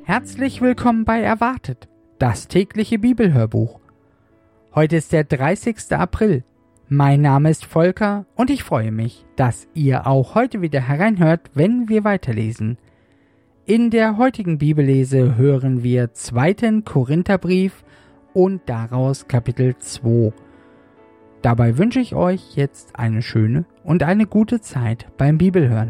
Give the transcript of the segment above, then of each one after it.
Herzlich willkommen bei Erwartet, das tägliche Bibelhörbuch. Heute ist der 30. April. Mein Name ist Volker und ich freue mich, dass ihr auch heute wieder hereinhört, wenn wir weiterlesen. In der heutigen Bibellese hören wir 2. Korintherbrief und daraus Kapitel 2. Dabei wünsche ich euch jetzt eine schöne und eine gute Zeit beim Bibelhören.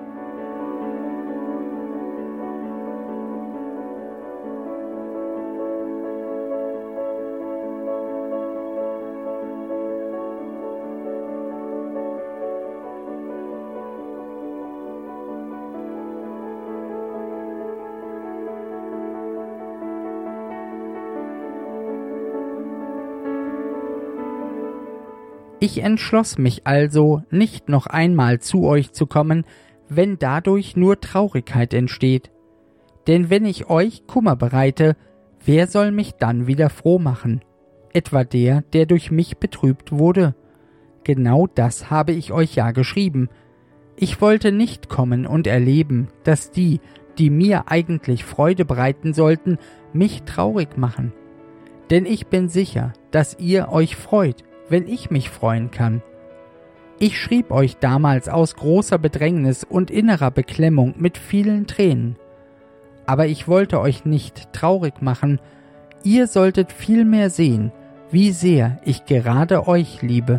Ich entschloss mich also, nicht noch einmal zu euch zu kommen, wenn dadurch nur Traurigkeit entsteht. Denn wenn ich euch Kummer bereite, wer soll mich dann wieder froh machen? Etwa der durch mich betrübt wurde? Genau das habe ich euch ja geschrieben. Ich wollte nicht kommen und erleben, dass die mir eigentlich Freude bereiten sollten, mich traurig machen. Denn ich bin sicher, dass ihr euch freut, wenn ich mich freuen kann. Ich schrieb euch damals aus großer Bedrängnis und innerer Beklemmung mit vielen Tränen. Aber ich wollte euch nicht traurig machen, ihr solltet vielmehr sehen, wie sehr ich gerade euch liebe.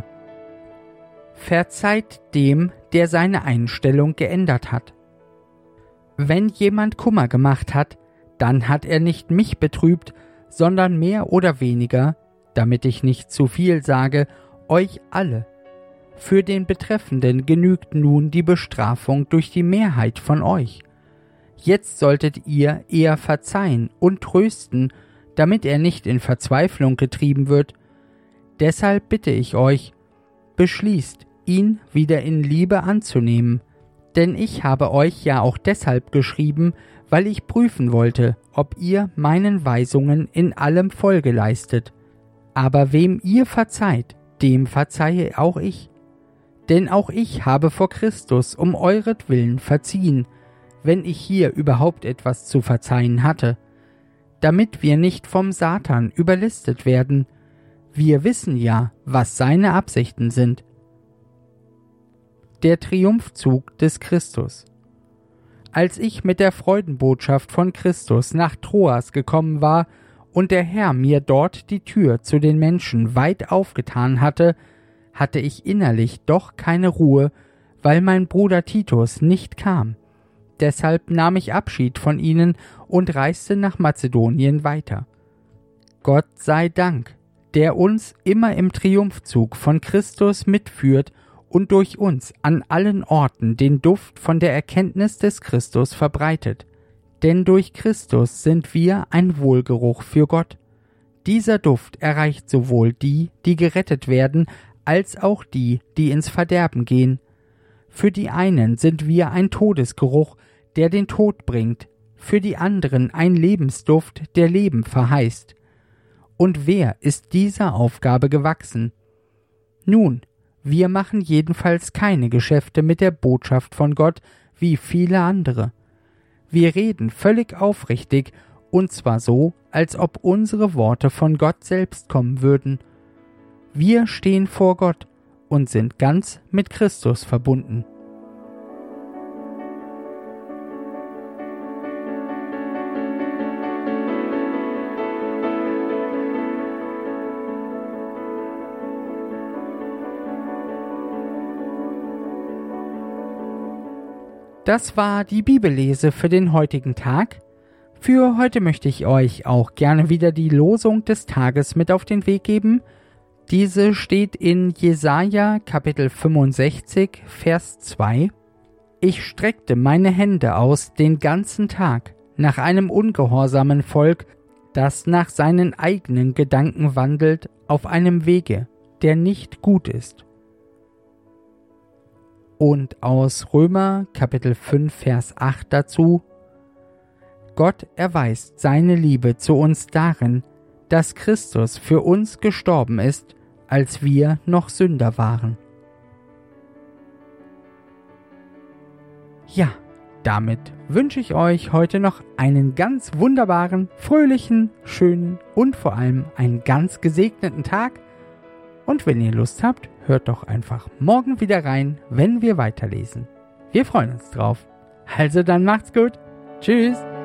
Verzeiht dem, der seine Einstellung geändert hat. Wenn jemand Kummer gemacht hat, dann hat er nicht mich betrübt, sondern mehr oder weniger, damit ich nicht zu viel sage, euch alle. Für den Betreffenden genügt nun die Bestrafung durch die Mehrheit von euch. Jetzt solltet ihr eher verzeihen und trösten, damit er nicht in Verzweiflung getrieben wird. Deshalb bitte ich euch, beschließt, ihn wieder in Liebe anzunehmen. Denn ich habe euch ja auch deshalb geschrieben, weil ich prüfen wollte, ob ihr meinen Weisungen in allem Folge leistet. Aber wem ihr verzeiht, dem verzeihe auch ich. Denn auch ich habe vor Christus um euretwillen verziehen, wenn ich hier überhaupt etwas zu verzeihen hatte, damit wir nicht vom Satan überlistet werden. Wir wissen ja, was seine Absichten sind. Der Triumphzug des Christus. Als ich mit der Freudenbotschaft von Christus nach Troas gekommen war und der Herr mir dort die Tür zu den Menschen weit aufgetan hatte, hatte ich innerlich doch keine Ruhe, weil mein Bruder Titus nicht kam. Deshalb nahm ich Abschied von ihnen und reiste nach Mazedonien weiter. Gott sei Dank, der uns immer im Triumphzug von Christus mitführt und durch uns an allen Orten den Duft von der Erkenntnis des Christus verbreitet. Denn durch Christus sind wir ein Wohlgeruch für Gott. Dieser Duft erreicht sowohl die gerettet werden, als auch die ins Verderben gehen. Für die einen sind wir ein Todesgeruch, der den Tod bringt, für die anderen ein Lebensduft, der Leben verheißt. Und wer ist dieser Aufgabe gewachsen? Nun, wir machen jedenfalls keine Geschäfte mit der Botschaft von Gott wie viele andere. Wir reden völlig aufrichtig, und zwar so, als ob unsere Worte von Gott selbst kommen würden. Wir stehen vor Gott und sind ganz mit Christus verbunden. Das war die Bibellese für den heutigen Tag. Für heute möchte ich euch auch gerne wieder die Losung des Tages mit auf den Weg geben. Diese steht in Jesaja Kapitel 65, Vers 2. Ich streckte meine Hände aus den ganzen Tag nach einem ungehorsamen Volk, das nach seinen eigenen Gedanken wandelt auf einem Wege, der nicht gut ist. Und aus Römer Kapitel 5 Vers 8 dazu: Gott erweist seine Liebe zu uns darin, dass Christus für uns gestorben ist, als wir noch Sünder waren. Ja, damit wünsche ich euch heute noch einen ganz wunderbaren, fröhlichen, schönen und vor allem einen ganz gesegneten Tag. Und wenn ihr Lust habt, hört doch einfach morgen wieder rein, wenn wir weiterlesen. Wir freuen uns drauf. Also dann macht's gut. Tschüss.